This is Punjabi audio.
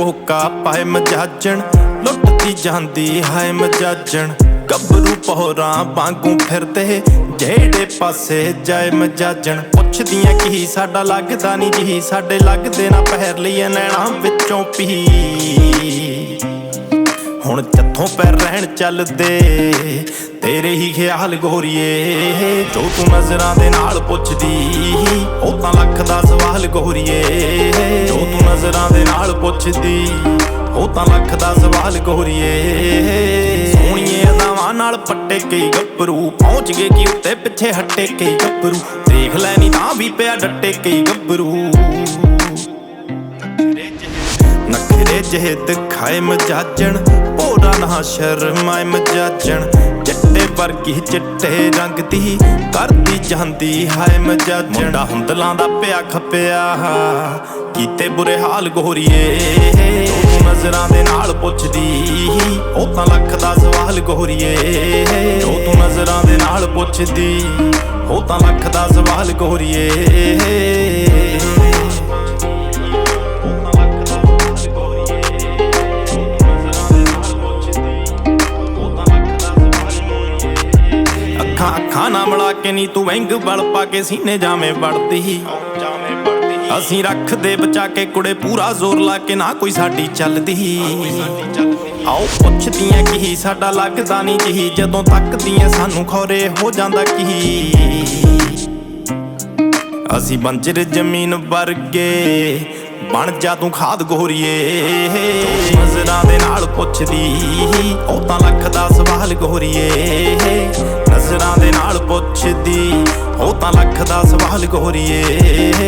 ਹੋਕਾ ਪਾਏ ਮਜਾਜਣ ਲੁੱਟਦੀ ਜਾਂਦੀ ਹਾਏ ਮਜਾਜਣ ਗੱਭਰੂ ਪਹੋਰਾਂ ਵਾਂਗੂ ਫਿਰਦੇ ਜਿਹੜੇ ਪਾਸੇ ਜਾਏ ਮਜਾਜਣ ਪੁੱਛਦੀਆਂ ਕੀ ਸਾਡਾ ਲੱਗਦਾ ਨੀ ਜੀ ਸਾਡੇ ਲੱਗਦੇ ਨਾ ਪਹਿਰ ਲਈਏ ਨੈਣਾ ਵਿੱਚੋਂ ਪੀ ਹੁਣ ਜੱਥੋਂ ਪੈਰ ਰਹਿਣ ਚੱਲਦੇ ਤੇਰੇ ਹੀ ਖਿਆਲ ਗੋਰੀਏ ਜੋ ਤੂੰ ਨਜ਼ਰਾਂ ਦੇ ਨਾਲ ਪੁੱਛਦੀ ਉਹ ਤਾਂ ਲੱਖ ਦਾ ਸਵਾਲ ਗੋਰੀਏ ਜੋ ਤੂੰ ਨਜ਼ਰਾਂ ਦੇ ਨਾਲ ਪੁੱਛਦੀ ਉਹ ਤਾਂ ਲੱਖ ਦਾ ਸਵਾਲ ਗੋਰੀਏ ਸੋਹਣੀਏ ਅਦਾਵਾਂ ਨਾਲ ਪੱਟੇ ਕਈ ਗੱਭਰੂ ਪਹੁੰਚ ਗਏ ਕਿ ਉੱਤੇ ਪਿੱਛੇ ਹੱਟੇ ਕਈ ਗੱਭਰੂ ਦੇਖ ਲੈ ਨੀ ਤਾਂ ਵੀ ਪਿਆ ਡੱਟੇ ਕਈ ਗੱਭਰੂ ਨਖਰੇ ਜਿਹੇ ਦਿਖਾਏ ਮਜਾਜਣ ਭੋਰਾ ਨਾ ਸ਼ਰਮਾਏ ਮਜਾਜਣ ਚਿੱਟੇ ਵਰਗੀ ਚਿੱਟੇ ਰੰਗ ਦੀ ਕਰਦੀ ਜਾਂਦੀ ਹਾਏ ਮਜਾਜਣ ਮੁੰਡਾ ਹੁੰਦਲਾਂ ਦਾ ਪਿਆ ਖਪਿਆ ਕੀਤੇ ਬੁਰੇ ਹਾਲ ਗੋਰੀਏ ਤੂੰ ਨਜ਼ਰਾਂ ਦੇ ਨਾਲ ਪੁੱਛਦੀ ਉਹ ਤਾਂ ਲੱਖ ਦਾ ਸਵਾਲ ਗੋਰੀਏ ਜੋ ਤੂੰ ਨਜ਼ਰਾਂ ਦੇ ਨਾਲ ਪੁੱਛਦੀ ਉਹ ਤਾਂ ਲੱਖ ਦਾ ਸਵਾਲ ਗੋਰੀਏ ਅੱਖਾਂ ਨਾ ਮਿਲਾ ਕੇ ਨੀ ਤੂੰ ਵੈਂਗ ਬਲ ਪਾ ਕੇ ਸੀਨੇ ਜਾਵੇਂ ਵੜਦੀ ਅਸੀਂ ਰੱਖਦੇ ਬਚਾ ਕੇ ਕੁੜੇ ਪੂਰਾ ਜ਼ੋਰ ਲਾ ਕੇ ਨਾ ਕੋਈ ਸਾਡੀ ਚੱਲਦੀ ਆਓ ਪੁੱਛਦੀਆਂ ਕੀ ਸਾਡਾ ਲੱਗਦਾ ਨੀ ਜੀ ਜਦੋਂ ਤੱਕਦੀਆਂ ਸਾਨੂੰ ਖੌਰੇ ਹੋ ਜਾਂਦਾ ਕੀ ਅਸੀਂ ਬੰਜਰ ਜ਼ਮੀਨ ਵਰਗੇ ਬਣ ਜਾ ਤੂੰ ਖਾਦ ਗੋਰੀਏ ਨਜ਼ਰਾਂ ਦੇ ਨਾਲ ਪੁੱਛਦੀ ਉਹ ਤਾਂ ਲੱਖ ਦਾ ਸਵਾਲ ਗੋਰੀਏ ਨਜ਼ਰਾਂ ਦੇ ਨਾਲ ਪੁੱਛਦੀ ਉਹ ਤਾਂ ਲੱਖ ਦਾ ਸਵਾਲ ਗੋਰੀਏ